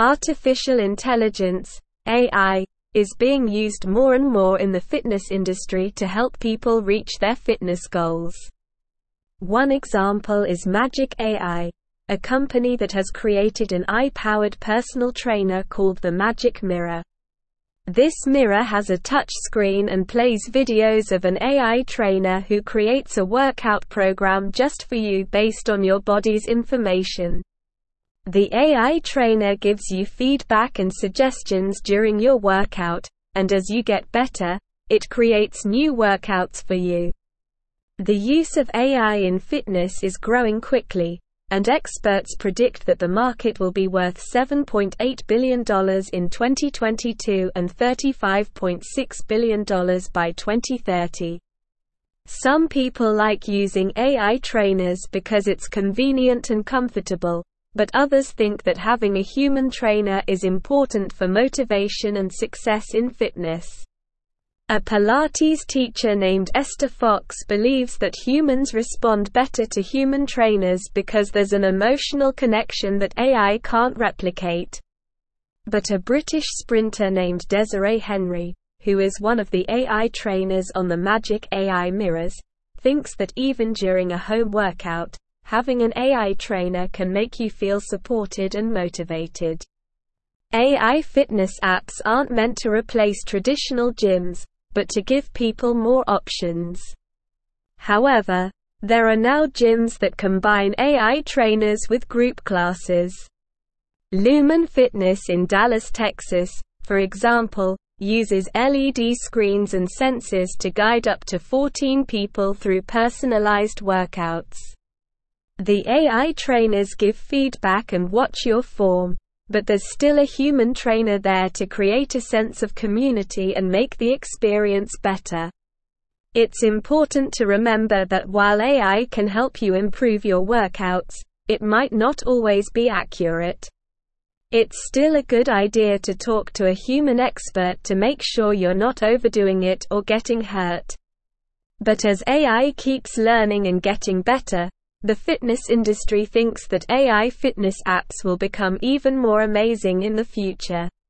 Artificial intelligence, AI, is being used more and more in the fitness industry to help people reach their fitness goals. One example is Magic AI, a company that has created an AI-powered personal trainer called the Magic Mirror. This mirror has a touch screen and plays videos of an AI trainer who creates a workout program just for you based on your body's information. The AI trainer gives you feedback and suggestions during your workout, and as you get better, it creates new workouts for you. The use of AI in fitness is growing quickly, and experts predict that the market will be worth $7.8 billion in 2022 and $35.6 billion by 2030. Some people like using AI trainers because it's convenient and comfortable, but others think that having a human trainer is important for motivation and success in fitness. A Pilates teacher named Esther Fox believes that humans respond better to human trainers because there's an emotional connection that AI can't replicate. But a British sprinter named Desiree Henry, who is one of the AI trainers on the Magic AI mirrors, thinks that even during a home workout, having an AI trainer can make you feel supported and motivated. AI fitness apps aren't meant to replace traditional gyms, but to give people more options. However, there are now gyms that combine AI trainers with group classes. Lumen Fitness in Dallas, Texas, for example, uses LED screens and sensors to guide up to 14 people through personalized workouts. The AI trainers give feedback and watch your form, but there's still a human trainer there to create a sense of community and make the experience better. It's important to remember that while AI can help you improve your workouts, it might not always be accurate. It's still a good idea to talk to a human expert to make sure you're not overdoing it or getting hurt. But as AI keeps learning and getting better, the fitness industry thinks that AI fitness apps will become even more amazing in the future.